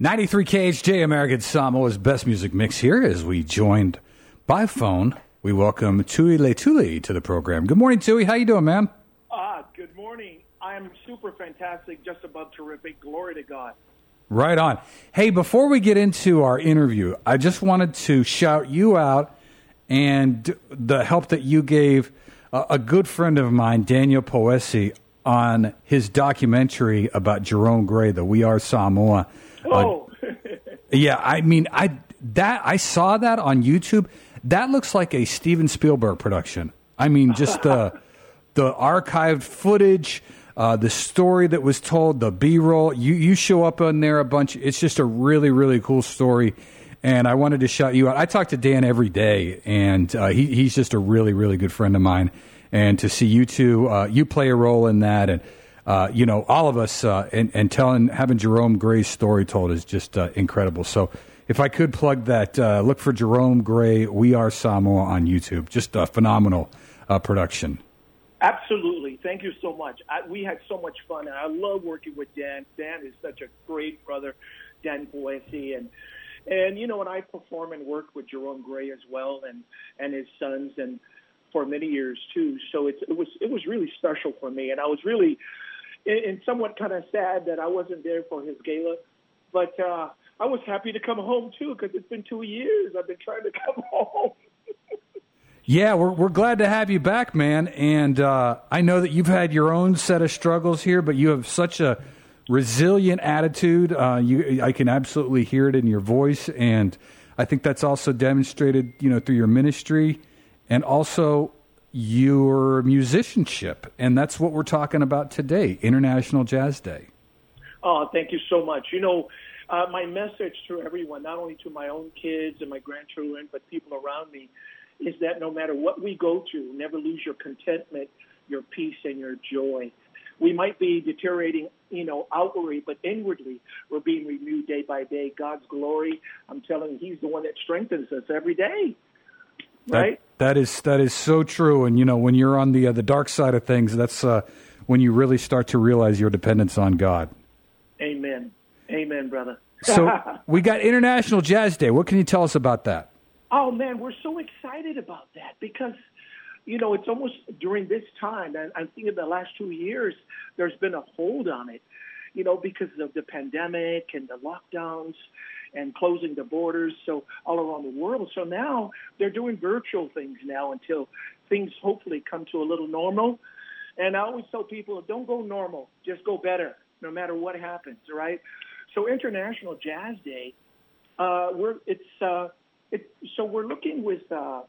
93 KHJ, American Samoa's best music mix here as we joined by phone. We welcome Tui Leituli to the program. Good morning, Tui. How you doing, man? Good morning. I'm super fantastic, just above terrific. Glory to God. Right on. Hey, before we get into our interview, I just wanted to shout you out and the help that you gave a good friend of mine, Daniel Poesi, on his documentary about Jerome Gray, the We Are Samoa. Yeah, I mean, I saw that on YouTube. That looks like a Steven Spielberg production. I mean, just the archived footage, the story that was told, the B-roll. You show up on there a bunch. It's just a really, really cool story, and I wanted to shout you out. I talk to Dan every day, and he's just a really, really good friend of mine. And to see you two, you play a role in that, and all of us, and having Jerome Gray's story told is just incredible. So if I could plug that, look for Jerome Gray, We Are Samoa on YouTube. Just a phenomenal production. Absolutely. Thank you so much. We had so much fun, and I love working with Dan. Dan is such a great brother, Dan Poesi, and when I perform and work with Jerome Gray as well, and his sons, and for many years too. So it was really special for me, and I was really and somewhat kind of sad that I wasn't there for his gala, but I was happy to come home too, because it's been 2 years I've been trying to come home. Yeah, we're glad to have you back, man. And I know that you've had your own set of struggles here, but you have such a resilient attitude. I can absolutely hear it in your voice, and I think that's also demonstrated, through your ministry and also your musicianship. And that's what we're talking about today, International Jazz Day. Oh, thank you so much. My message to everyone, not only to my own kids and my grandchildren, but people around me, is that no matter what we go through, never lose your contentment, your peace, and your joy. We might be deteriorating, outwardly, but inwardly, we're being renewed day by day. God's glory, I'm telling you, He's the one that strengthens us every day. Right? That is so true. And, when you're on the dark side of things, that's when you really start to realize your dependence on God. Amen. Amen, brother. So we got International Jazz Day. What can you tell us about that? Oh, man, we're so excited about that because, it's almost during this time, and I think in the last 2 years, there's been a hold on it, because of the pandemic and the lockdowns and closing the borders all around the world. So now they're doing virtual things now until things hopefully come to a little normal. And I always tell people, don't go normal, just go better, no matter what happens, right? So International Jazz Day, we're looking with,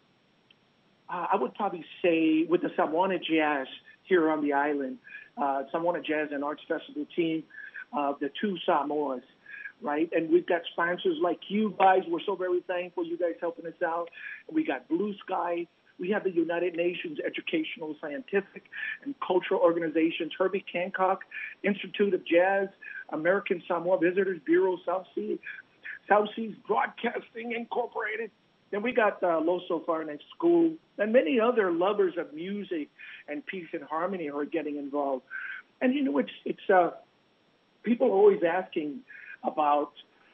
I would probably say, with the Samoana Jazz here on the island, Samoana Jazz and Arts Festival team, the two Samoas, right? And we've got sponsors like you guys. We're so very thankful you guys helping us out. We got Blue Sky. We have the United Nations Educational, Scientific, and Cultural Organizations, Herbie Hancock, Institute of Jazz, American Samoa Visitors Bureau, South Seas Broadcasting Incorporated. Then we got Loso Farnett School and many other lovers of music and peace and harmony who are getting involved. And, it's people are always asking about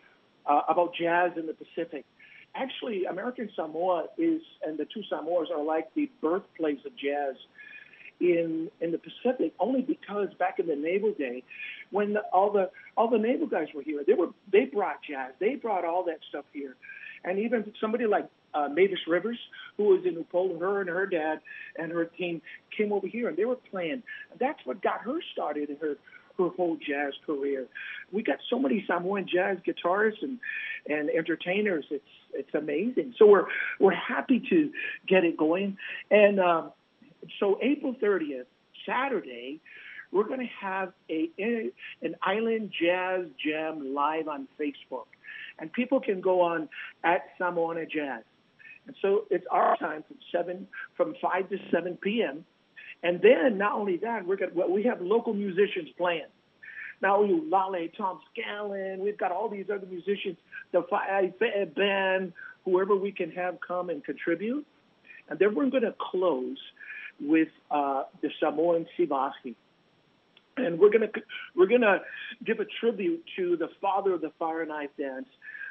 jazz in the Pacific. Actually, American Samoa and the two Samoas are like the birthplace of jazz in the Pacific, only because back in the naval day, when all the naval guys were here, they brought jazz, they brought all that stuff here, and even somebody like Mavis Rivers, who was in Upolu, her and her dad and her team came over here and they were playing. That's what got her started in her whole jazz career. We got so many Samoan jazz guitarists and entertainers. It's amazing. So we're happy to get it going. And so April 30th, Saturday, we're going to have an Island Jazz Jam live on Facebook. And people can go on at Samoana Jazz. And so it's our time from 5 to 7 p.m. And then not only that, we have local musicians playing. Now Lale, Tom Scallon, we've got all these other musicians, the Five Band, whoever we can have come and contribute. And then we're going to close with the Samoan Sivasi. And we're gonna give a tribute to the father of the Fire Knife Dance.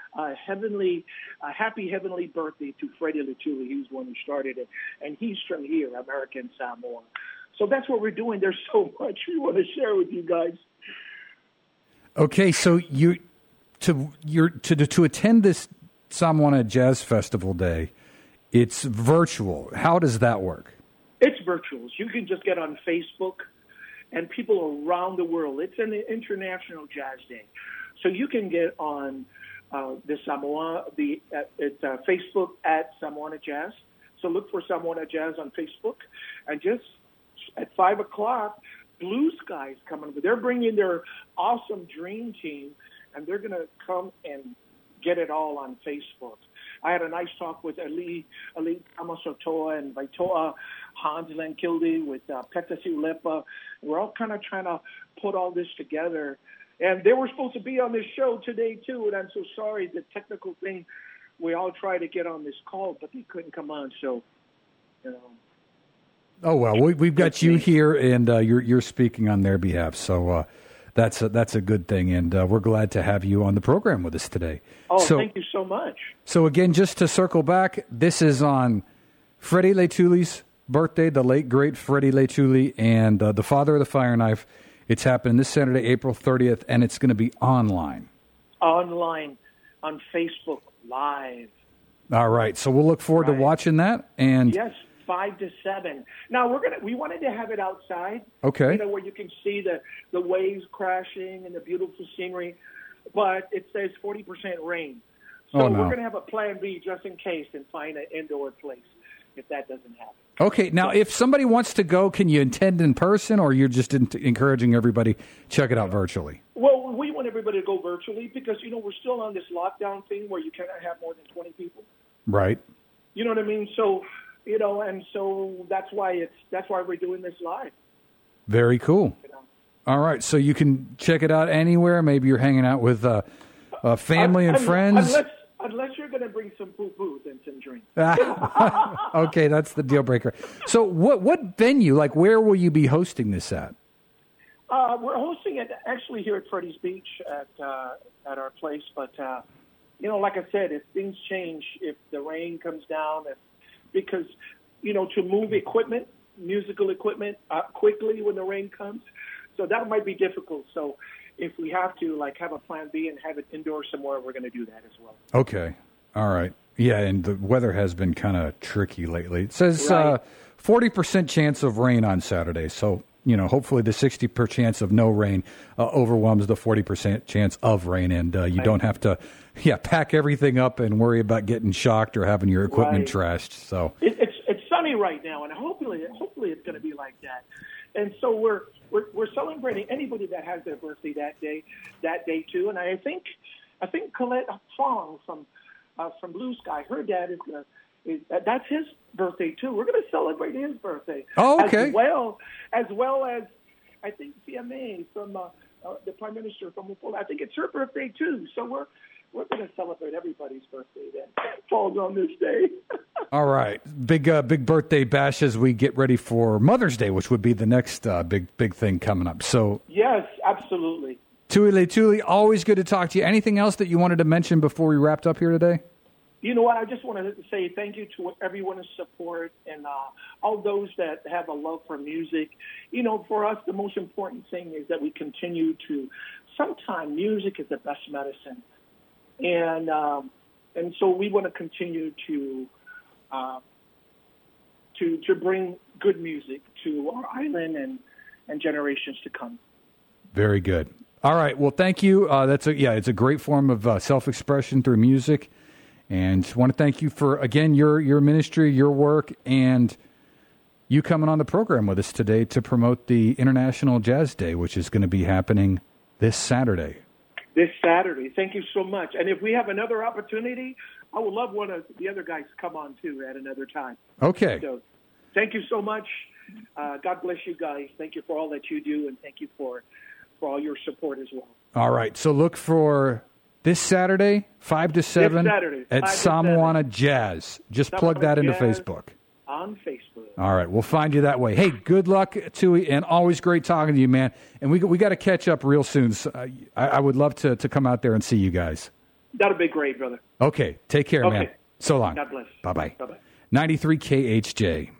Happy heavenly birthday to Freddie LeTulie. He was the one who started it, and he's from here, American Samoa. So that's what we're doing. There's so much we want to share with you guys. Okay, so to attend this Samoana Jazz Festival Day, it's virtual. How does that work? It's virtual. You can just get on Facebook, and people around the world. It's an international jazz day, so you can get on Facebook at Samoana Jazz. So look for Samoana Jazz on Facebook, and just at 5:00, Blue Sky's coming. They're bringing their awesome dream team, and they're going to come and get it all on Facebook. I had a nice talk with Ali Amasotoa and Vaitoa Hans Lankilde with Petasi Ulepa. We're all kind of trying to put all this together. And they were supposed to be on this show today, too, and I'm so sorry. The technical thing, we all tried to get on this call, but they couldn't come on, so, you know. Oh, well, we've got you here, and you're speaking on their behalf, so that's a good thing, and we're glad to have you on the program with us today. Oh, thank you so much. So, again, just to circle back, this is on Freddie LeTulie's birthday, the late, great Freddie LeTulie, and the father of the Fire Knife. It's happening this Saturday, April 30th, and it's going to be online. Online, on Facebook Live. All right, so we'll look forward to watching that. And yes, 5 to 7. Now we wanted to have it outside. Okay. You know, where you can see the waves crashing and the beautiful scenery, but it says 40% rain. So we're going to have a plan B just in case and find an indoor place if that doesn't happen. Okay, now if somebody wants to go, can you attend in person, or you're just encouraging everybody check it out virtually? Well, we want everybody to go virtually because, you know, we're still on this lockdown thing where you cannot have more than 20 people. Right. You know what I mean? So, you know, and so that's why we're doing this live. Very cool. You know? All right, so you can check it out anywhere. Maybe you're hanging out with family and friends. Unless you're going to bring some poo-poo and some drinks. Okay, that's the deal breaker. So what venue, like where will you be hosting this at? We're hosting it actually here at Freddie's Beach at our place. But, you know, like I said, if things change, if the rain comes down, because, you know, to move equipment, musical equipment, quickly when the rain comes, so that might be difficult. So if we have to, like, have a plan B and have it indoors somewhere, we're going to do that as well. Okay. All right. Yeah, and the weather has been kind of tricky lately. It says 40% chance of rain on Saturday. So, you know, hopefully the 60% chance of no rain overwhelms the 40% chance of rain, and you don't have to, pack everything up and worry about getting shocked or having your equipment trashed. So it's sunny right now, and hopefully it's going to be like that. And so we're celebrating anybody that has their birthday that day too. And I think Colette Fong from Blue Sky, her dad that's his birthday too. We're going to celebrate his birthday. Oh, okay. As well as I think CMA from the Prime Minister from Upola. I think it's her birthday too. So we're going to celebrate everybody's birthday that falls on this day. All right. Big birthday bash as we get ready for Mother's Day, which would be the next big thing coming up. So yes, absolutely. Tui LeTulie, always good to talk to you. Anything else that you wanted to mention before we wrapped up here today? You know what? I just wanted to say thank you to everyone's support and all those that have a love for music. You know, for us, the most important thing is that we continue to. Sometimes music is the best medicine, and so we want to continue to bring good music to our island and generations to come. Very good. All right. Well, thank you. It's a great form of self-expression through music. And I want to thank you for, again, your ministry, your work, and you coming on the program with us today to promote the International Jazz Day, which is going to be happening this Saturday. This Saturday. Thank you so much. And if we have another opportunity, I would love one of the other guys to come on, too, at another time. Okay. So thank you so much. God bless you guys. Thank you for all that you do, and thank you for all your support as well. All right. So look for this Saturday, 5 to 7 at Samoana Jazz. Just plug that into Facebook. on Facebook. All right, we'll find you that way. Hey, good luck, Tui, and always great talking to you, man. And we got to catch up real soon. So I would love to come out there and see you guys. That'll be great, brother. Okay, take care, man. So long. God bless. Bye-bye. Bye-bye. 93 KHJ.